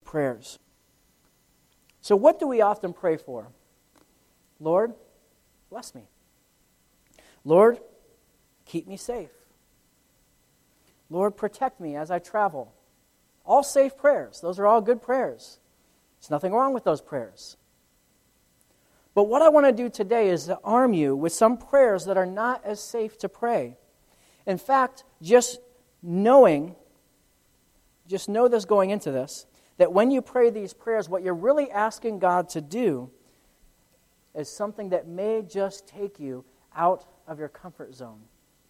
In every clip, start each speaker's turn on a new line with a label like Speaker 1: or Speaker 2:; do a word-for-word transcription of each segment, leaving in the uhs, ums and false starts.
Speaker 1: prayers. So what do we often pray for? Lord, bless me. Lord, keep me safe. Lord, protect me as I travel. All safe prayers. Those are all good prayers. There's nothing wrong with those prayers. But what I want to do today is to arm you with some prayers that are not as safe to pray. In fact, just knowing, just know this going into this, that when you pray these prayers, what you're really asking God to do is something that may just take you out of your comfort zone.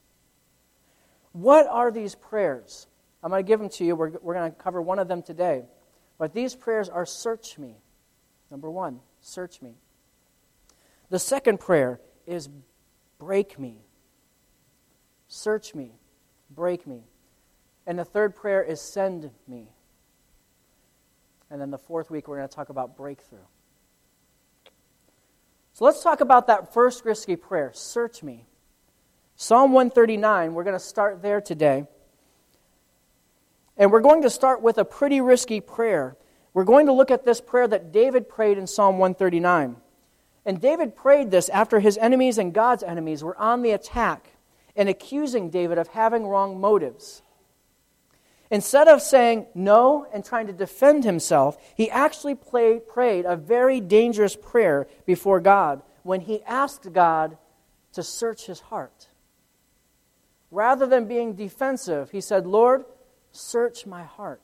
Speaker 1: What are these prayers? I'm going to give them to you. We're, we're going to cover one of them today. But these prayers are search me. Number one, search me. The second prayer is break me. Search me. Break me. And the third prayer is send me. And then the fourth week we're going to talk about breakthrough. So let's talk about that first risky prayer, search me. Psalm one thirty-nine, we're going to start there today. And we're going to start with a pretty risky prayer. We're going to look at this prayer that David prayed in Psalm one thirty-nine. And David prayed this after his enemies and God's enemies were on the attack and accusing David of having wrong motives. Instead of saying no and trying to defend himself, he actually played, prayed a very dangerous prayer before God when he asked God to search his heart. Rather than being defensive, he said, Lord, search my heart.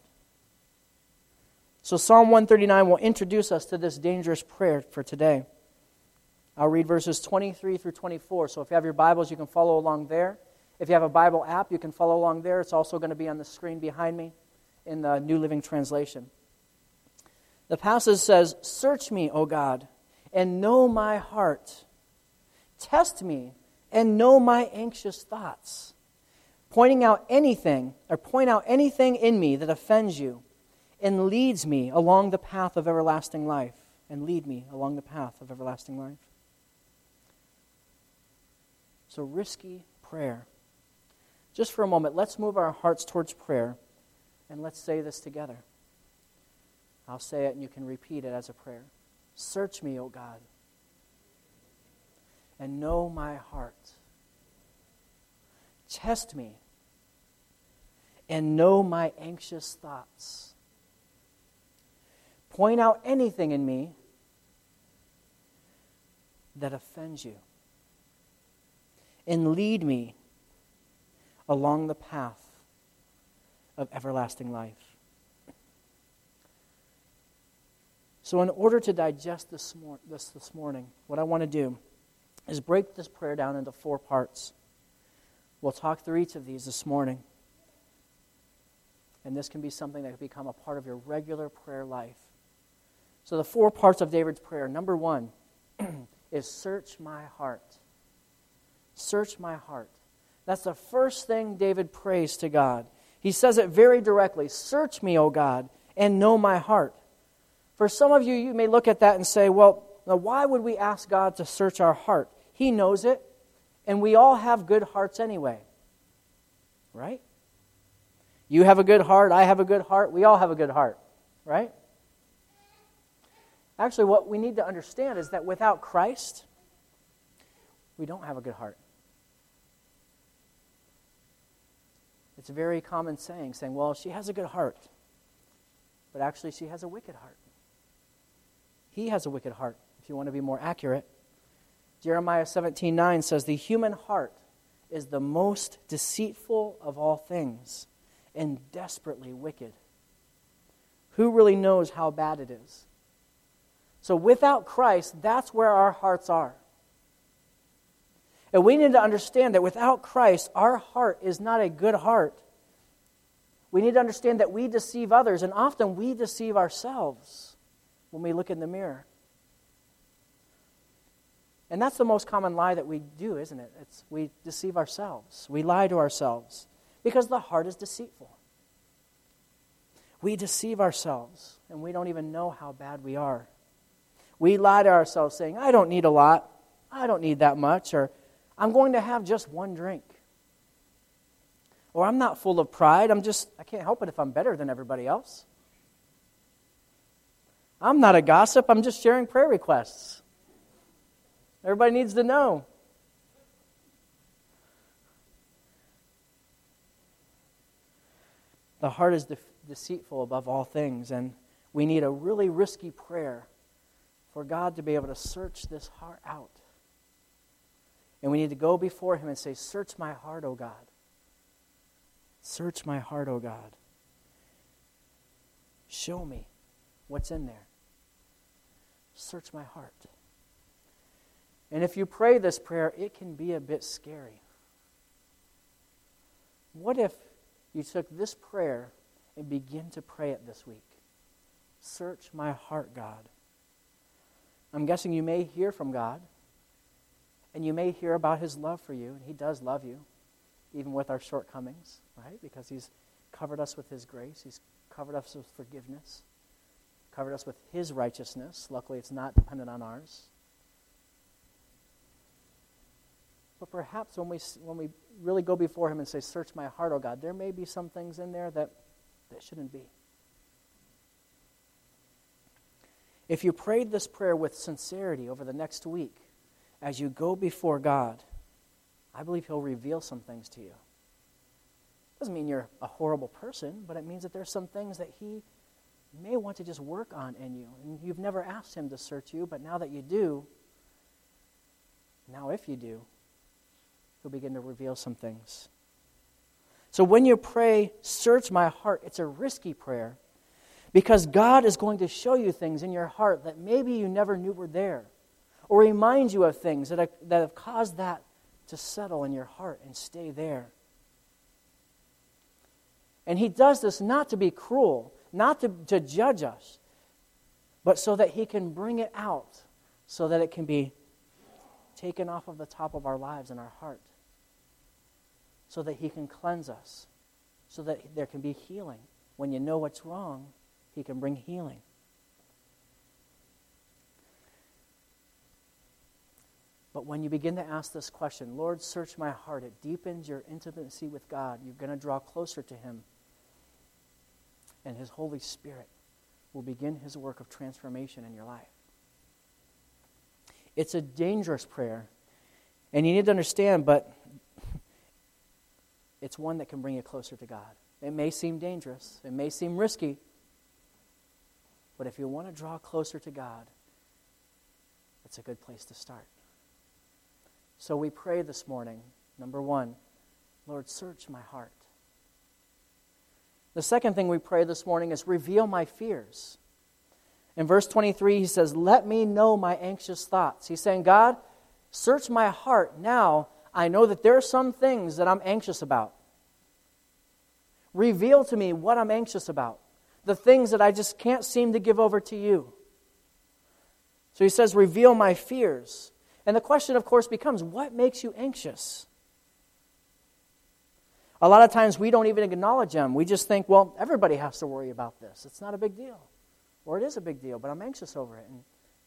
Speaker 1: So Psalm one thirty-nine will introduce us to this dangerous prayer for today. I'll read verses twenty-three through twenty-four. So if you have your Bibles, you can follow along there. If you have a Bible app, you can follow along there. It's also going to be on the screen behind me in the New Living Translation. The passage says, search me, O God, and know my heart. Test me and know my anxious thoughts. Pointing out anything, or point out anything in me that offends you, and leads me along the path of everlasting life. And lead me along the path of everlasting life. So risky prayer. Just for a moment, let's move our hearts towards prayer, and let's say this together. I'll say it, and you can repeat it as a prayer. Search me, O God, and know my heart. Test me, and know my anxious thoughts. Point out anything in me that offends you, and lead me along the path of everlasting life. So in order to digest this, mor- this this morning, what I want to do is break this prayer down into four parts. We'll talk through each of these this morning. And this can be something that can become a part of your regular prayer life. So the four parts of David's prayer. Number one is search my heart. Search my heart. That's the first thing David prays to God. He says it very directly. Search me, O God, and know my heart. For some of you, you may look at that and say, well, now why would we ask God to search our heart? He knows it, and we all have good hearts anyway. Right? You have a good heart, I have a good heart, we all have a good heart. Right? Actually, what we need to understand is that without Christ, we don't have a good heart. It's a very common saying, saying, well, she has a good heart. But actually, she has a wicked heart. He has a wicked heart, if you want to be more accurate. Jeremiah seventeen nine says, the human heart is the most deceitful of all things and desperately wicked. Who really knows how bad it is? So without Christ, that's where our hearts are. And we need to understand that without Christ, our heart is not a good heart. We need to understand that we deceive others, and often we deceive ourselves when we look in the mirror. And that's the most common lie that we do, isn't it? It's we deceive ourselves. We lie to ourselves because the heart is deceitful. We deceive ourselves, and we don't even know how bad we are. We lie to ourselves saying, I don't need a lot. I don't need that much. Or I'm going to have just one drink. Or I'm not full of pride. I'm just, I can't help it if I'm better than everybody else. I'm not a gossip. I'm just sharing prayer requests. Everybody needs to know. The heart is de- deceitful above all things, and we need a really risky prayer for God to be able to search this heart out. And we need to go before Him and say, search my heart, O God. Search my heart, O God. Show me what's in there. Search my heart. And if you pray this prayer, it can be a bit scary. What if you took this prayer and begin to pray it this week? Search my heart, God. I'm guessing you may hear from God, and you may hear about His love for you, and He does love you, even with our shortcomings, right? Because He's covered us with His grace. He's covered us with forgiveness, covered us with His righteousness. Luckily, it's not dependent on ours. But perhaps when we when we really go before Him and say, search my heart, O God, there may be some things in there that, that shouldn't be. If you prayed this prayer with sincerity over the next week, as you go before God, I believe He'll reveal some things to you. Doesn't mean you're a horrible person, but it means that there's some things that He may want to just work on in you. And you've never asked Him to search you, but now that you do, now if you do, He'll begin to reveal some things. So when you pray, search my heart, it's a risky prayer because God is going to show you things in your heart that maybe you never knew were there, or remind you of things that have, that have caused that to settle in your heart and stay there. And He does this not to be cruel, not to, to judge us, but so that He can bring it out, so that it can be taken off of the top of our lives and our heart, so that He can cleanse us, so that there can be healing. When you know what's wrong, He can bring healing. But when you begin to ask this question, Lord, search my heart, it deepens your intimacy with God. You're going to draw closer to Him. And His Holy Spirit will begin His work of transformation in your life. It's a dangerous prayer. And you need to understand, but it's one that can bring you closer to God. It may seem dangerous. It may seem risky. But if you want to draw closer to God, it's a good place to start. So we pray this morning, number one, Lord, search my heart. The second thing we pray this morning is reveal my fears. In verse twenty-three, he says, let me know my anxious thoughts. He's saying, God, search my heart. Now I know that there are some things that I'm anxious about. Reveal to me what I'm anxious about. The things that I just can't seem to give over to you. So he says, reveal my fears. And the question, of course, becomes, what makes you anxious? A lot of times we don't even acknowledge them. We just think, well, everybody has to worry about this. It's not a big deal. Or it is a big deal, but I'm anxious over it. And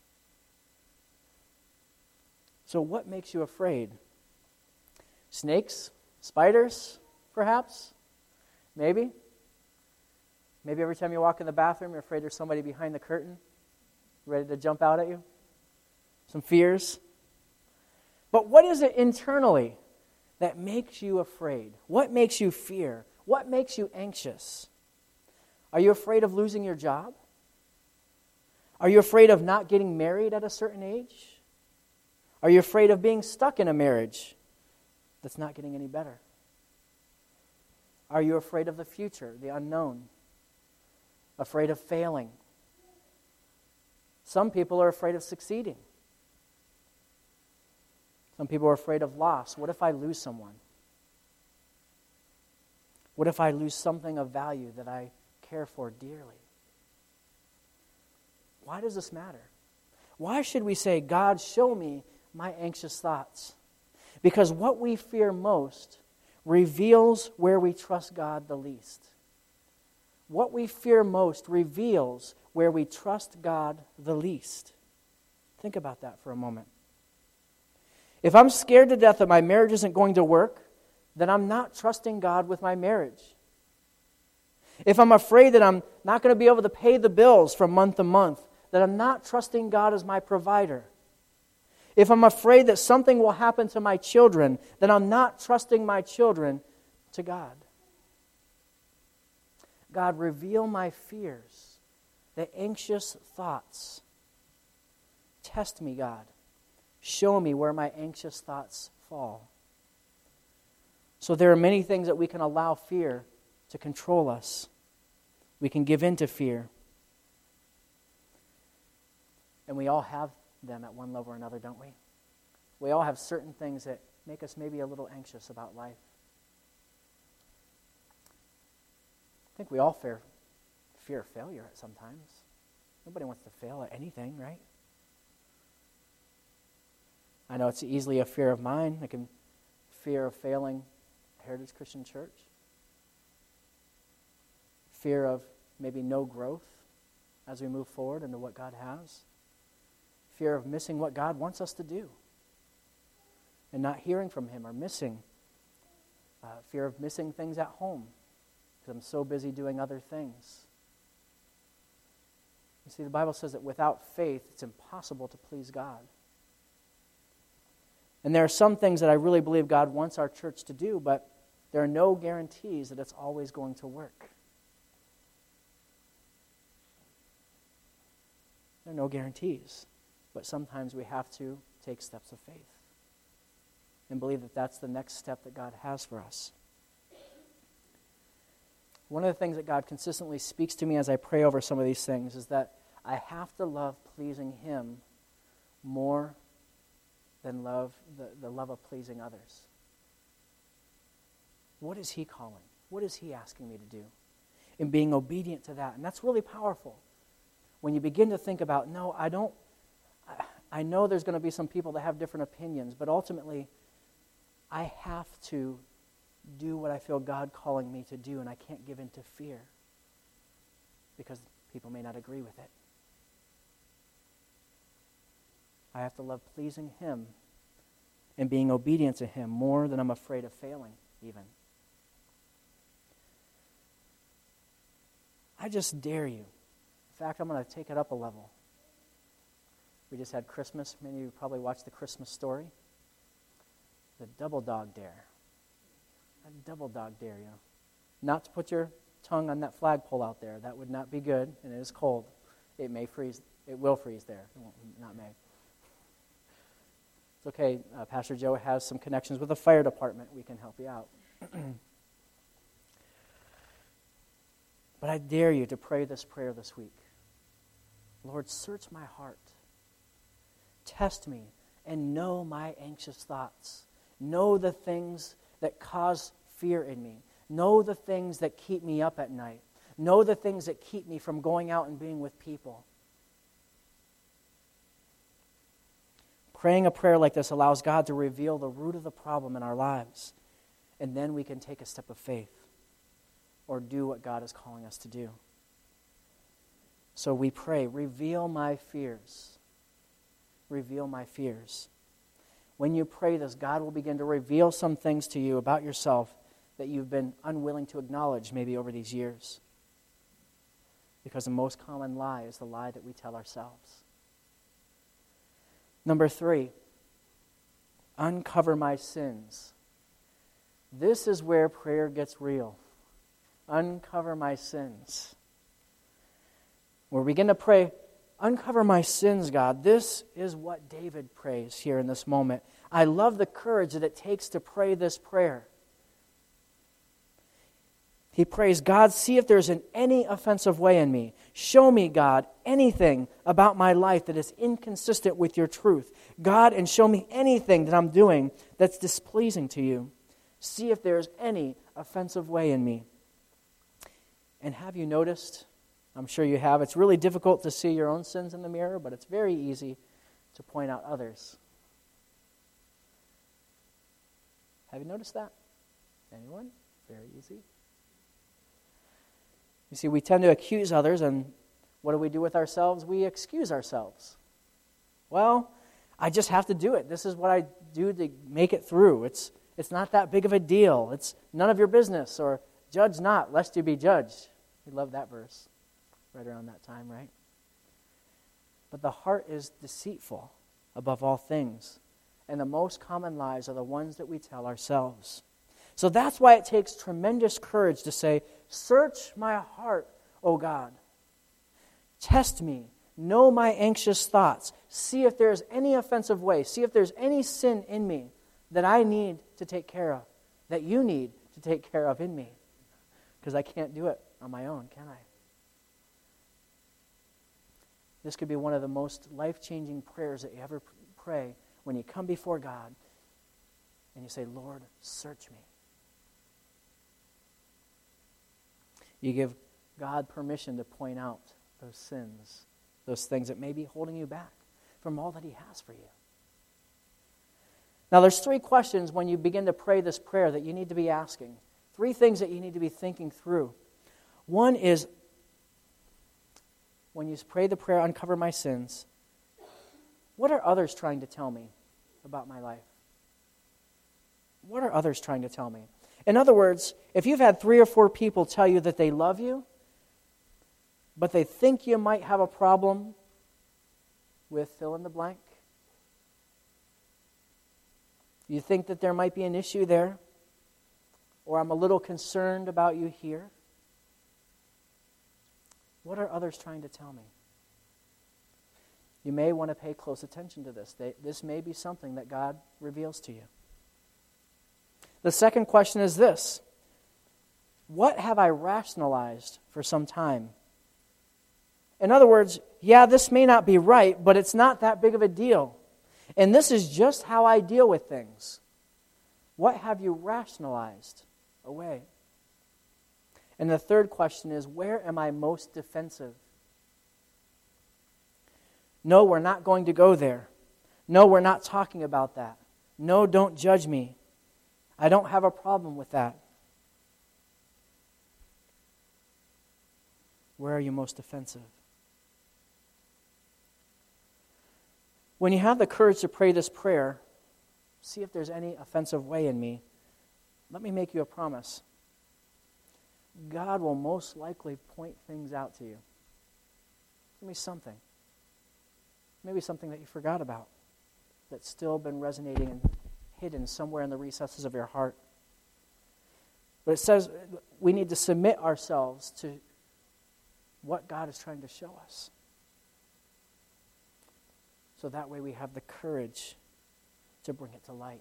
Speaker 1: so what makes you afraid? Snakes? Spiders, perhaps? Maybe? Maybe every time you walk in the bathroom, you're afraid there's somebody behind the curtain ready to jump out at you? Some fears? But what is it internally that makes you afraid? What makes you fear? What makes you anxious? Are you afraid of losing your job? Are you afraid of not getting married at a certain age? Are you afraid of being stuck in a marriage that's not getting any better? Are you afraid of the future, the unknown? Afraid of failing? Some people are afraid of succeeding. Some people are afraid of loss. What if I lose someone? What if I lose something of value that I care for dearly? Why does this matter? Why should we say, God, show me my anxious thoughts? Because what we fear most reveals where we trust God the least. What we fear most reveals where we trust God the least. Think about that for a moment. If I'm scared to death that my marriage isn't going to work, then I'm not trusting God with my marriage. If I'm afraid that I'm not going to be able to pay the bills from month to month, that I'm not trusting God as my provider. If I'm afraid that something will happen to my children, then I'm not trusting my children to God. God, reveal my fears, the anxious thoughts. Test me, God. Show me where my anxious thoughts fall. So there are many things that we can allow fear to control us. We can give in to fear. And we all have them at one level or another, don't we? We all have certain things that make us maybe a little anxious about life. I think we all fear, fear failure at sometimes. Nobody wants to fail at anything, right? I know it's easily a fear of mine. I can fear of failing Heritage Christian Church. Fear of maybe no growth as we move forward into what God has. Fear of missing what God wants us to do and not hearing from Him or missing. Uh, fear of missing things at home because I'm so busy doing other things. You see, the Bible says that without faith, it's impossible to please God. And there are some things that I really believe God wants our church to do, but there are no guarantees that it's always going to work. There are no guarantees, but sometimes we have to take steps of faith and believe that that's the next step that God has for us. One of the things that God consistently speaks to me as I pray over some of these things is that I have to love pleasing Him more than love the, the love of pleasing others. What is He calling? What is He asking me to do? And being obedient to that. And that's really powerful. When you begin to think about, no, I don't, I, I know there's going to be some people that have different opinions, but ultimately, I have to do what I feel God calling me to do, and I can't give in to fear because people may not agree with it. I have to love pleasing Him and being obedient to Him more than I'm afraid of failing, even. I just dare you. In fact, I'm going to take it up a level. We just had Christmas. Many of you probably watched the Christmas Story. The double dog dare. I double dog dare you. Not to put your tongue on that flagpole out there. That would not be good, and it is cold. It may freeze. It will freeze there. It won't, not may. It's okay. Uh, Pastor Joe has some connections with the fire department. We can help you out. But I dare you to pray this prayer this week. Lord, search my heart. Test me and know my anxious thoughts. Know the things that cause fear in me. Know the things that keep me up at night. Know the things that keep me from going out and being with people. Praying a prayer like this allows God to reveal the root of the problem in our lives. And then we can take a step of faith or do what God is calling us to do. So we pray, reveal my fears. Reveal my fears. When you pray this, God will begin to reveal some things to you about yourself that you've been unwilling to acknowledge maybe over these years. Because the most common lie is the lie that we tell ourselves. Number three, uncover my sins. This is where prayer gets real. Uncover my sins. We'll begin to pray, uncover my sins, God. This is what David prays here in this moment. I love the courage that it takes to pray this prayer. He prays, God, see if there's an, any offensive way in me. Show me, God, anything about my life that is inconsistent with your truth. God, and show me anything that I'm doing that's displeasing to you. See if there's any offensive way in me. And have you noticed, I'm sure you have, it's really difficult to see your own sins in the mirror, but it's very easy to point out others. Have you noticed that? Anyone? Very easy. You see, we tend to accuse others, and what do we do with ourselves? We excuse ourselves. Well, I just have to do it. This is what I do to make it through. It's it's not that big of a deal. It's none of your business, or judge not, lest you be judged. We love that verse right around that time, right? But the heart is deceitful above all things, and the most common lies are the ones that we tell ourselves. So that's why it takes tremendous courage to say, search my heart, O God. Test me. Know my anxious thoughts. See if there's any offensive way. See if there's any sin in me that I need to take care of, that you need to take care of in me. Because I can't do it on my own, can I? This could be one of the most life-changing prayers that you ever pray when you come before God and you say, Lord, search me. You give God permission to point out those sins, those things that may be holding you back from all that He has for you. Now, there's three questions when you begin to pray this prayer that you need to be asking. Three things that you need to be thinking through. One is, when you pray the prayer, uncover my sins, what are others trying to tell me about my life? What are others trying to tell me? In other words, if you've had three or four people tell you that they love you, but they think you might have a problem with fill in the blank, you think that there might be an issue there, or I'm a little concerned about you here, what are others trying to tell me? You may want to pay close attention to this. They, this may be something that God reveals to you. The second question is this: what have I rationalized for some time? In other words, yeah, this may not be right, but it's not that big of a deal. And this is just how I deal with things. What have you rationalized away? And the third question is, where am I most defensive? No, we're not going to go there. No, we're not talking about that. No, don't judge me. I don't have a problem with that. Where are you most offensive? When you have the courage to pray this prayer, see if there's any offensive way in me. Let me make you a promise. God will most likely point things out to you. Give me something. Maybe something that you forgot about that's still been resonating and hidden somewhere in the recesses of your heart. But it says we need to submit ourselves to what God is trying to show us. So that way we have the courage to bring it to light.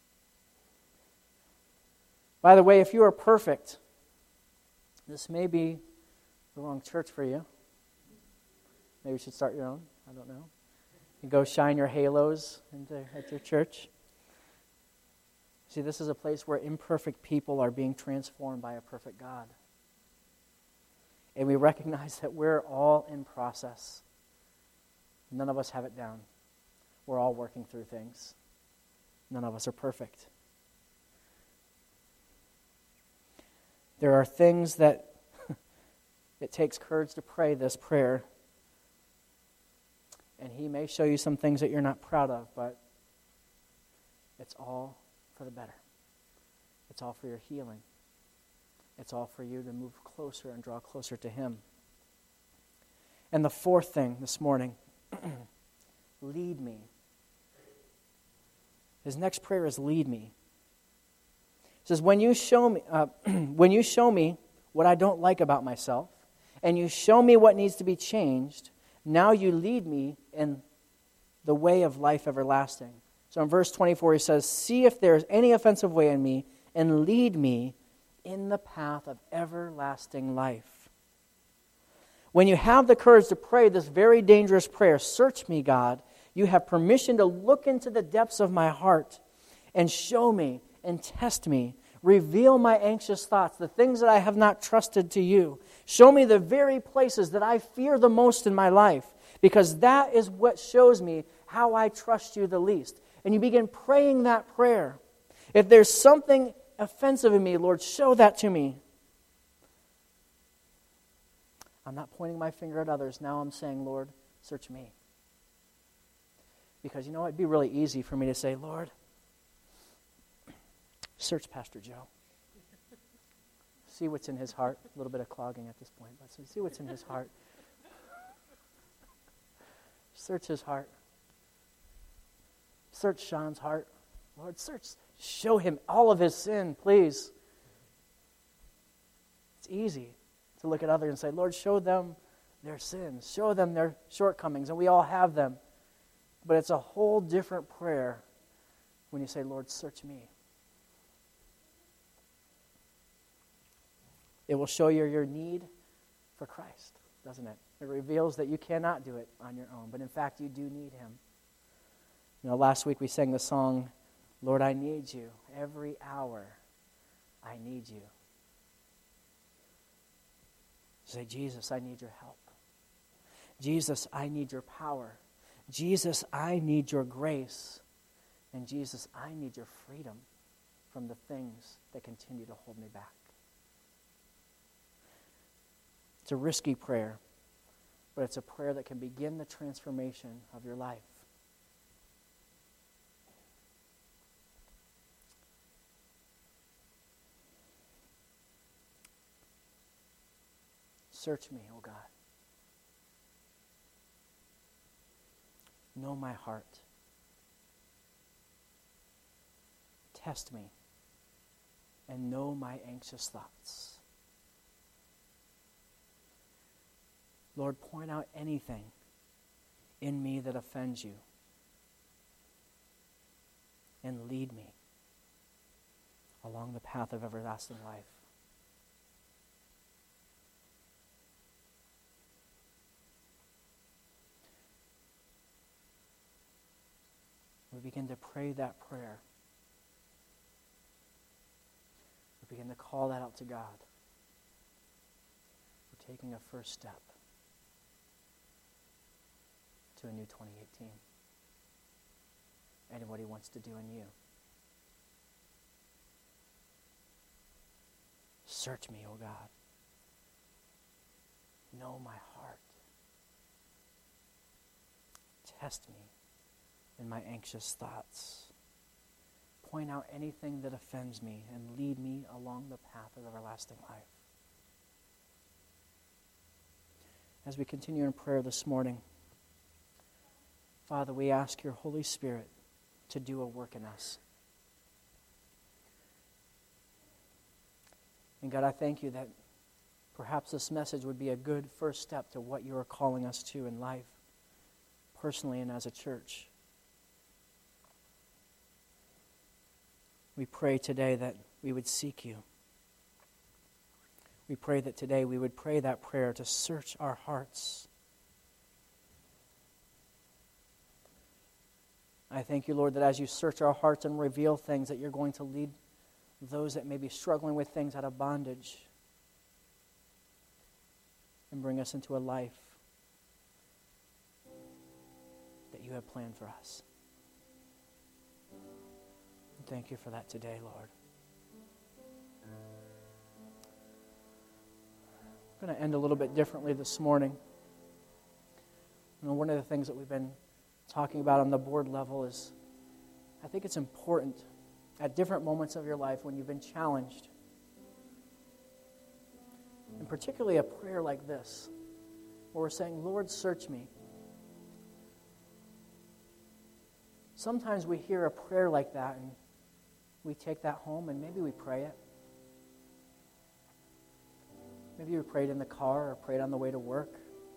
Speaker 1: By the way, if you are perfect, this may be the wrong church for you. Maybe you should start your own. I don't know. You go shine your halos into, at your church. See, this is a place where imperfect people are being transformed by a perfect God. And we recognize that we're all in process. None of us have it down. We're all working through things. None of us are perfect. There are things that it takes courage to pray this prayer. And He may show you some things that you're not proud of, but it's all for the better. It's all for your healing. It's all for you to move closer and draw closer to Him. And the fourth thing this morning, lead me. His next prayer is lead me. It says, when you show me, uh, when you show me what I don't like about myself, and you show me what needs to be changed, now you lead me in the way of life everlasting. So in verse twenty-four, he says, see if there is any offensive way in me, and lead me in the path of everlasting life. When you have the courage to pray this very dangerous prayer, search me, God, you have permission to look into the depths of my heart and show me and test me. Reveal my anxious thoughts, the things that I have not trusted to you. Show me the very places that I fear the most in my life, because that is what shows me how I trust you the least. And you begin praying that prayer. If there's something offensive in me, Lord, show that to me. I'm not pointing my finger at others. Now I'm saying, Lord, search me. Because, you know, it'd be really easy for me to say, Lord, search Pastor Joe. See what's in his heart. A little bit of clogging at this point, but see what's in his heart. Search his heart. Search Sean's heart. Lord, search, show him all of his sin, please. It's easy to look at others and say, Lord, show them their sins. Show them their shortcomings, and we all have them. But it's a whole different prayer when you say, Lord, search me. It will show you your need for Christ, doesn't it? It reveals that you cannot do it on your own, but in fact, you do need him. You know, last week we sang the song, Lord, I need you. Every hour, I need you. Say, Jesus, I need your help. Jesus, I need your power. Jesus, I need your grace. And Jesus, I need your freedom from the things that continue to hold me back. It's a risky prayer, but it's a prayer that can begin the transformation of your life. Search me, O God. Know my heart. Test me and know my anxious thoughts. Lord, point out anything in me that offends you and lead me along the path of everlasting life. We begin to pray that prayer. We begin to call that out to God. We're taking a first step to a new twenty eighteen. And what he wants to do in you. Search me, O God. Know my heart. Test me in my anxious thoughts. Point out anything that offends me and lead me along the path of everlasting life. As we continue in prayer this morning, Father, we ask your Holy Spirit to do a work in us. And God, I thank you that perhaps this message would be a good first step to what you are calling us to in life, personally and as a church. We pray today that we would seek you. We pray that today we would pray that prayer to search our hearts. I thank you, Lord, that as you search our hearts and reveal things, that you're going to lead those that may be struggling with things out of bondage and bring us into a life that you have planned for us. Thank you for that today, Lord. I'm going to end a little bit differently this morning. You know, one of the things that we've been talking about on the board level is I think it's important at different moments of your life when you've been challenged, and particularly a prayer like this, where we're saying, Lord, search me. Sometimes we hear a prayer like that and we take that home and maybe we pray it. Maybe you prayed in the car or prayed on the way to work.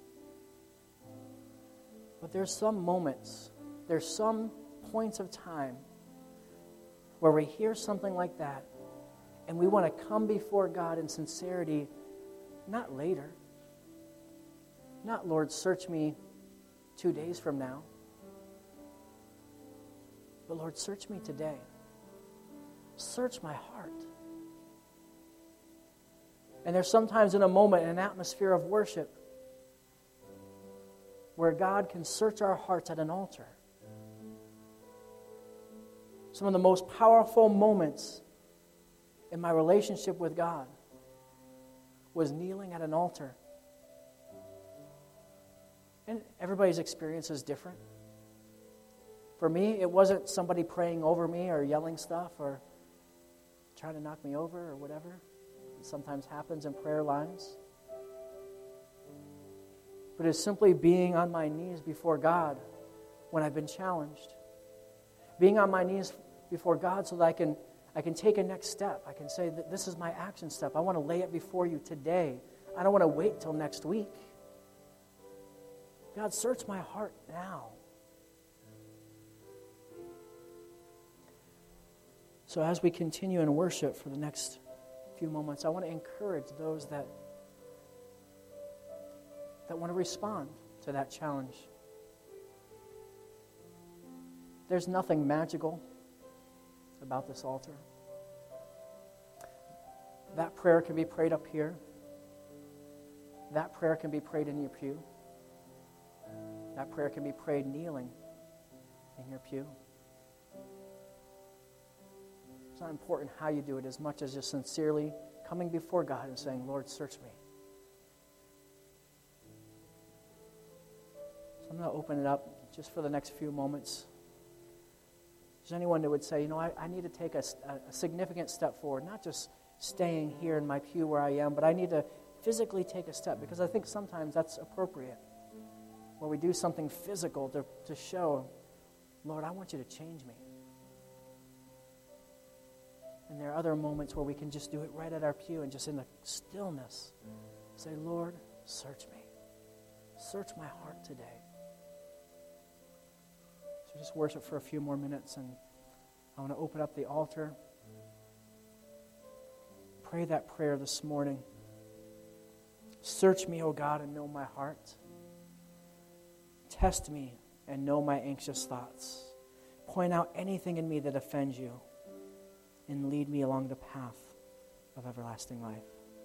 Speaker 1: But there's some moments, there's some points of time where we hear something like that and we want to come before God in sincerity, not later. Not, Lord, search me two days from now. But Lord, search me today. Search my heart. And there's sometimes in a moment, in an atmosphere of worship, where God can search our hearts at an altar. Some of the most powerful moments in my relationship with God was kneeling at an altar. And everybody's experience is different. For me, it wasn't somebody praying over me or yelling stuff or trying to knock me over or whatever. It sometimes happens in prayer lines. but it's simply being on my knees before God when I've been challenged. Being on my knees before God so that I can, I can take a next step. I can say that this is my action step. I want to lay it before you today. I don't want to wait till next week. God, search my heart now. So as we continue in worship for the next few moments, I want to encourage those that, that want to respond to that challenge. There's nothing magical about this altar. That prayer can be prayed up here. That prayer can be prayed in your pew. That prayer can be prayed kneeling in your pew. It's not important how you do it as much as just sincerely coming before God and saying, Lord, search me. So I'm going to open it up just for the next few moments. Is there anyone that would say, you know, I, I need to take a, a significant step forward, not just staying here in my pew where I am, but I need to physically take a step, because I think sometimes that's appropriate, where we do something physical to, to show, Lord, I want you to change me. And there are other moments where we can just do it right at our pew and just in the stillness say, Lord, search me. Search my heart today. So just worship for a few more minutes, and I want to open up the altar. Pray that prayer this morning. Search me, O God, and know my heart. Test me and know my anxious thoughts. Point out anything in me that offends you, and lead me along the path of everlasting life.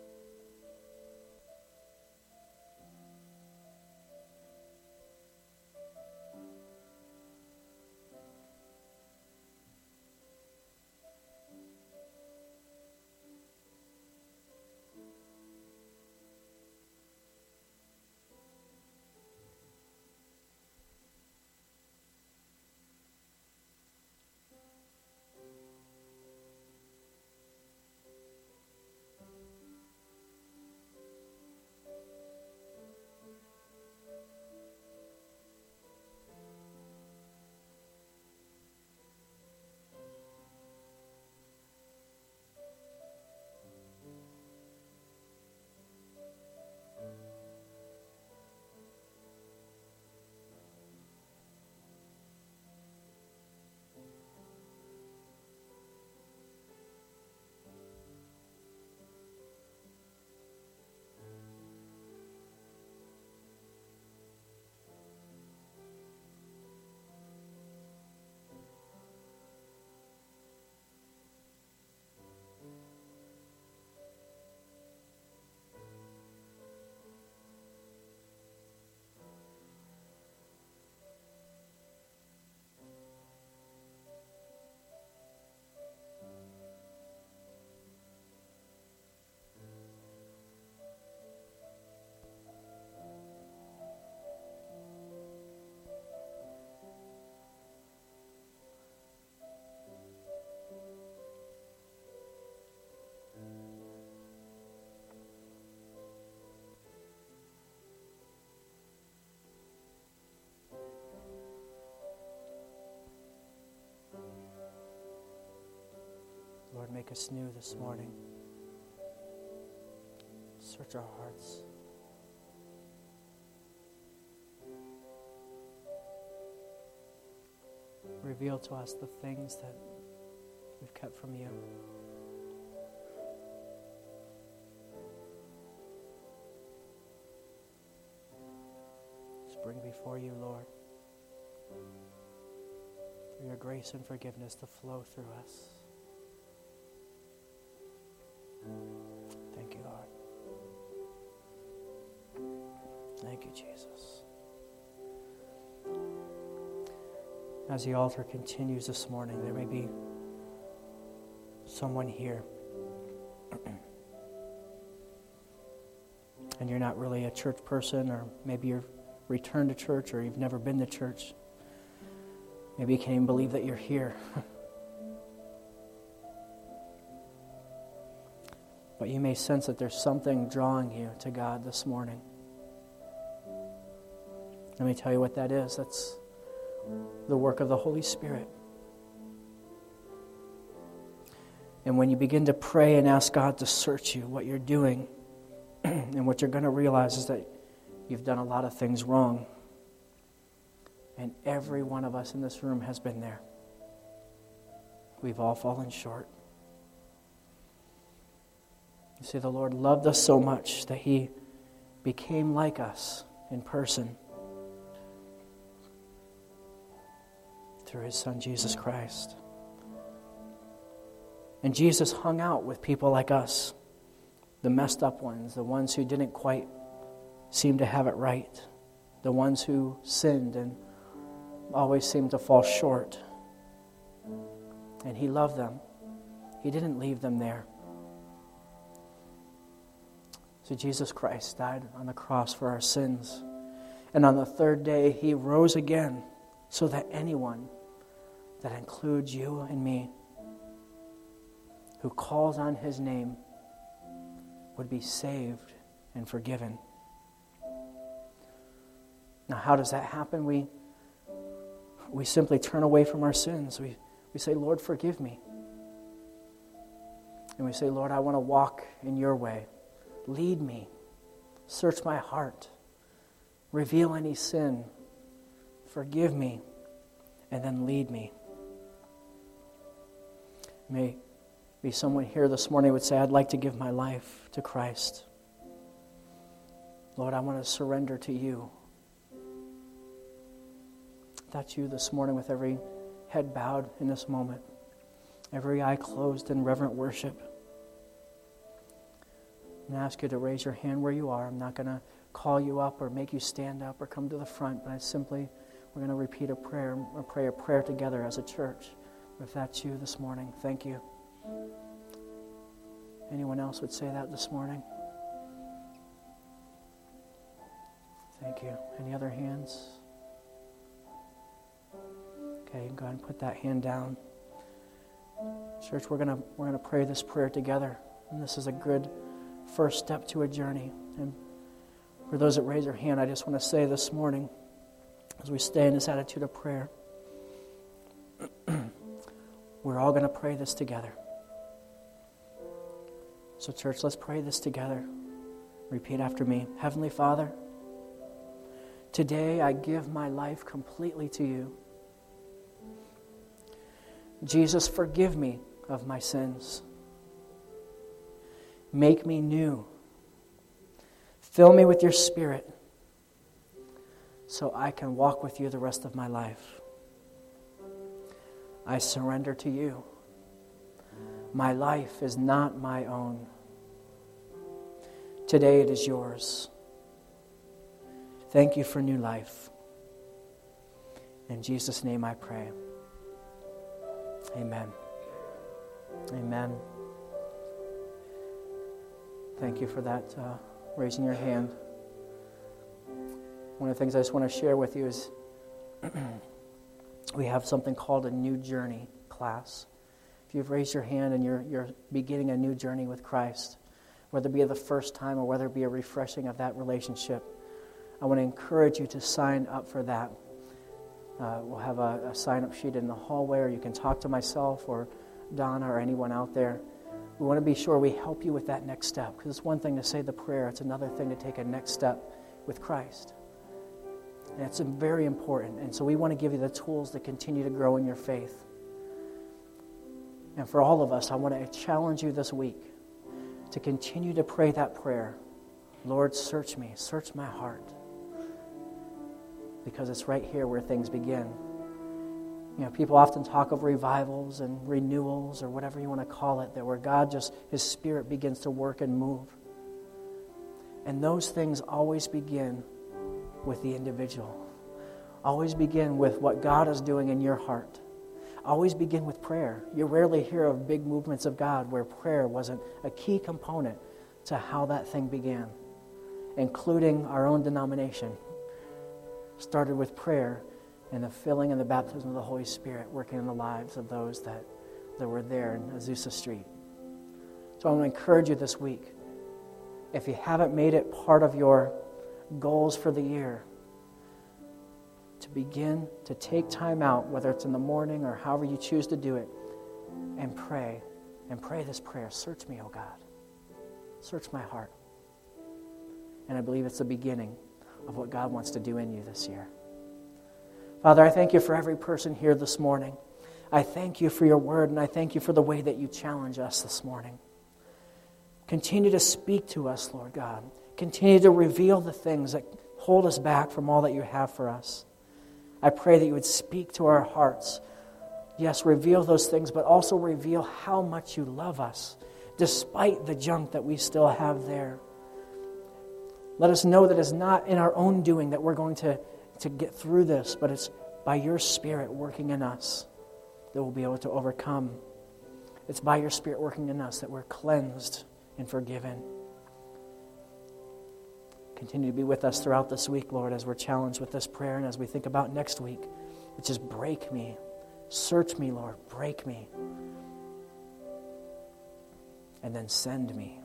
Speaker 1: Lord, make us new this morning. Search our hearts. Reveal to us the things that we've kept from you. Just bring before you, Lord, for your grace and forgiveness to flow through us. Thank you, Lord. Thank you, Jesus. As the altar continues this morning, there may be someone here and you're not really a church person, or maybe you're returned to church, or you've never been to church. Maybe you can't even believe that you're here. But you may sense that there's something drawing you to God this morning. Let me tell you what that is. That's the work of the Holy Spirit. And when you begin to pray and ask God to search you, what you're doing, and what you're going to realize is that you've done a lot of things wrong. And every one of us in this room has been there. We've all fallen short. You see, the Lord loved us so much that He became like us in person through His Son, Jesus Christ. And Jesus hung out with people like us, the messed up ones, the ones who didn't quite seem to have it right, the ones who sinned and always seemed to fall short. And He loved them. He didn't leave them there. So Jesus Christ died on the cross for our sins. And on the third day, He rose again so that anyone, that includes you and me, who calls on His name would be saved and forgiven. Now, how does that happen? We we simply turn away from our sins. We, we say, Lord, forgive me. And we say, Lord, I want to walk in your way. Lead me. Search my heart. Reveal any sin. Forgive me. And then lead me. May be someone here this morning would say, I'd like to give my life to Christ. Lord, I want to surrender to you. If that's you this morning with every head bowed in this moment, every eye closed in reverent worship, I'm going to ask you to raise your hand where you are. I'm not going to call you up or make you stand up or come to the front, but I simply, we're going to repeat a prayer, or pray a prayer together as a church. If that's you this morning, thank you. Anyone else would say that this morning? Thank you. Any other hands? Okay, you can go ahead and put that hand down. Church, we're gonna we're gonna pray this prayer together, and this is a good first step to a journey. And for those that raise their hand, I just want to say this morning, as we stay in this attitude of prayer, we're all going to pray this together. So church, let's pray this together. Repeat after me. Heavenly Father, today I give my life completely to you. Jesus, forgive me of my sins. Make me new. Fill me with your Spirit so I can walk with you the rest of my life. I surrender to you. My life is not my own. Today it is yours. Thank you for new life. In Jesus' name I pray. Amen. Amen. Thank you for that, uh, raising your hand. One of the things I just want to share with you is we have something called a New Journey class. If you've raised your hand and you're you're beginning a new journey with Christ, whether it be the first time or whether it be a refreshing of that relationship, I want to encourage you to sign up for that. Uh, we'll have a, a sign-up sheet in the hallway, or you can talk to myself or Donna or anyone out there. We want to be sure we help you with that next step, because it's one thing to say the prayer, it's another thing to take a next step with Christ. And it's very important. And so we want to give you the tools to continue to grow in your faith. And for all of us, I want to challenge you this week to continue to pray that prayer. Lord, search me, search my heart. Because it's right here where things begin. You know, people often talk of revivals and renewals or whatever you want to call it, that where God just, His Spirit begins to work and move. And those things always begin with the individual. Always begin with what God is doing in your heart. Always begin with prayer. You rarely hear of big movements of God where prayer wasn't a key component to how that thing began, including our own denomination. Started with prayer and the filling and the baptism of the Holy Spirit working in the lives of those that, that were there in Azusa Street. So I want to encourage you this week, if you haven't made it part of your goals for the year, to begin to take time out, whether it's in the morning or however you choose to do it, and pray, and pray this prayer. Search me, O God. Search my heart. And I believe it's the beginning of what God wants to do in you this year. Father, I thank you for every person here this morning. I thank you for your word, and I thank you for the way that you challenge us this morning. Continue to speak to us, Lord God. Continue to reveal the things that hold us back from all that you have for us. I pray that you would speak to our hearts. Yes, reveal those things, but also reveal how much you love us, despite the junk that we still have there. Let us know that it's not in our own doing that we're going to, to get through this, but it's by your Spirit working in us that we'll be able to overcome. It's by your Spirit working in us that we're cleansed and forgiven. Continue to be with us throughout this week, Lord, as we're challenged with this prayer and as we think about next week, which is break me. Search me, Lord. Break me. And then send me.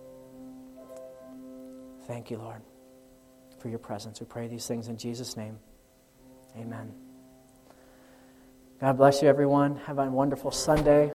Speaker 1: Thank you, Lord, for your presence. We pray these things in Jesus' name. Amen. God bless you, everyone. Have a wonderful Sunday.